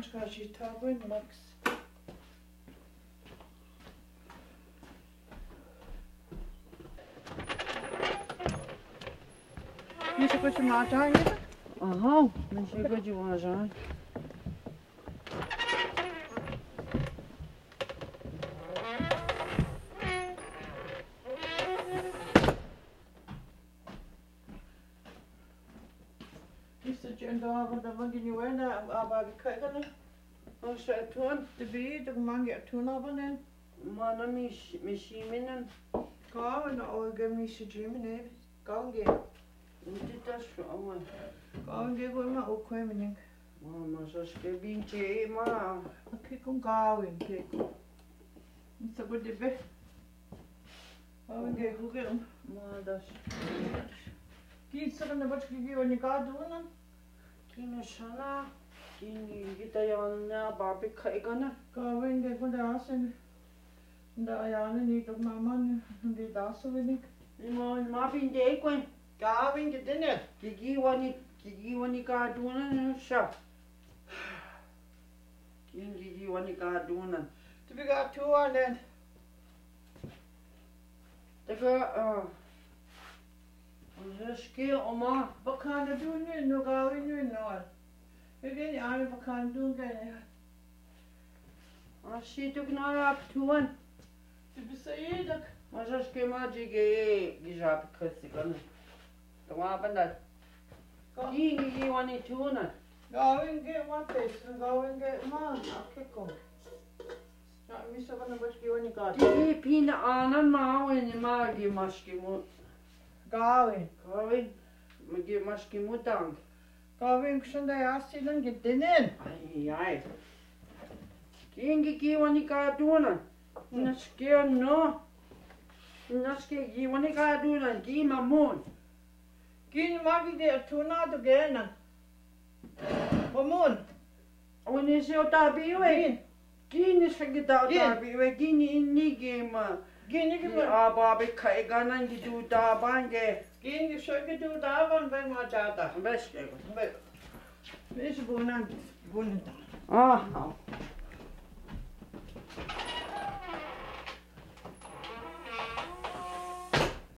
skal jeg ta på en max. Niet zo goed gemaakt hangen. Aha, men je goed je was aan. Is dat je en daar want dan moet je niet weer naar arbeid kijken. Als je toen, De bij de man je toen abonneer. mannen machinen, Ga en dan ga je niet gym nee. Ga je. dit is gewoon. Ga je gewoon maar ook komen denk. Maar zo schepje maar. Oké, kom ga in kijk. Niet zo goed de be. Ga je goed gaan. Maar dat Kies er een wat je wat je gaat doen. Kinashana, Gitayana, Barbika Egana. Ga je gewoon daar zijn. Daar ja niet op mama die daar zo weet ik. Maar vind je gewoon. Ga je dinner. Gigi wani ka duna sha. Gigi wani ka duna. Du vi gaat toe aan den. Det gør så sker oma. Wat kan du doen nu? Nu gaan we nu naar. Ik weet niet aan wat kan doen kan je. Og sig du knar op turen. Du besäger det. Og så skal man ikke gijap kritikerne. Der var bandat. Gigi wani tuna. Ga we inte vad bäst. Ga we inte man. Okej kom. Ja, vi ska vara bort gå ni gaat. Gigi pine anan mauen i magi maskimu. Ga we. Kavin. Magi maskimu dank. Ga we schon da ja silen gedinen. Ai. Gigi wani ka duna. Na sker no. Na sker gigi wani ka duna. Gi mamun. Gin mag ik det tuna du gärna. Mamon. Og ni ser der biwe. Gini skal der biwe. Gini inni gema. Gin ikke Ni med. arbejde kan ganan gi du der bange. Gin je søger du der var hvad må der der. Hvad skal jeg? Vi er så bunden. Bunden der. Ah.